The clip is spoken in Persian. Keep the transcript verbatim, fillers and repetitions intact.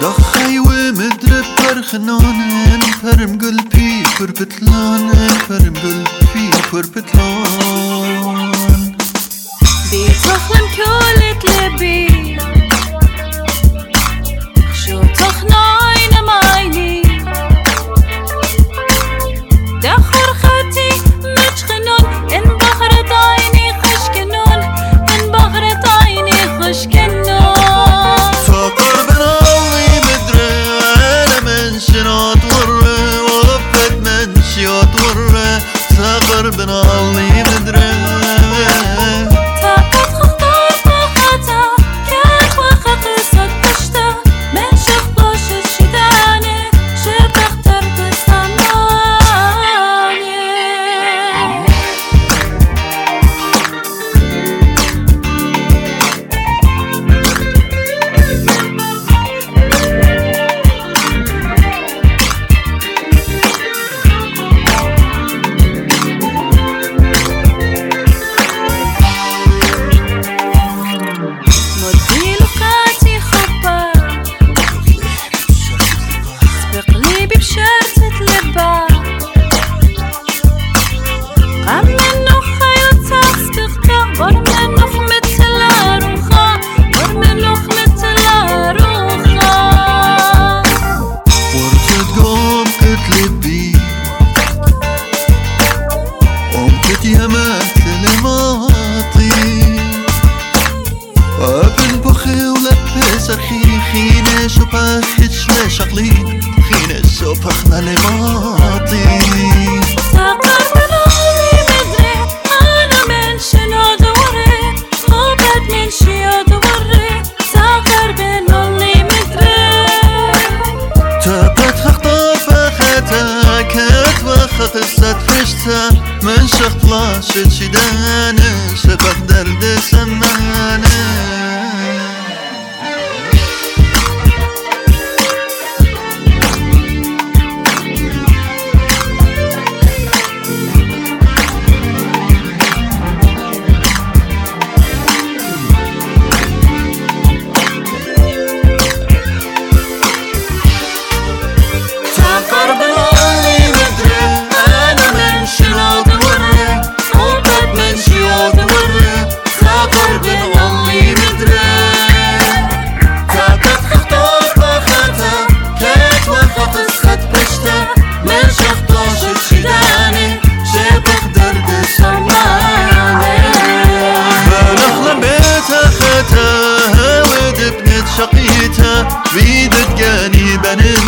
دخي ومدرب برخنان برم قلبي بربتلان برم قلبي بربتلان بيتخلم كولت لبي شو تخنا عين معيني دخر خاتي مجخنون ان بغرت عيني خشكنون ان بغرت عيني خشكنون فقر بنالي مدري انا من شنات وري وغفت من شيات وري ساقر بنالي مدري بشرطة لبا غم منو خيوتا سبقتا ور منو خمت الأروخا ور منو خمت الأروخا ورتد قوم قتلبي قوم كتيمات لماطي وابن بخي ولبس أخيري خينة شباخش لشغلي خينة سوبخنا لماطي ساقر بنالي مدري أنا من شنو دوري خبت من شيو دوري ساقر بنالي مدري تبت خطا فختا كت وخط السد فشتا من شخط لاشت شدانه شبه درد سمانه شقيتها بيد تقاني بني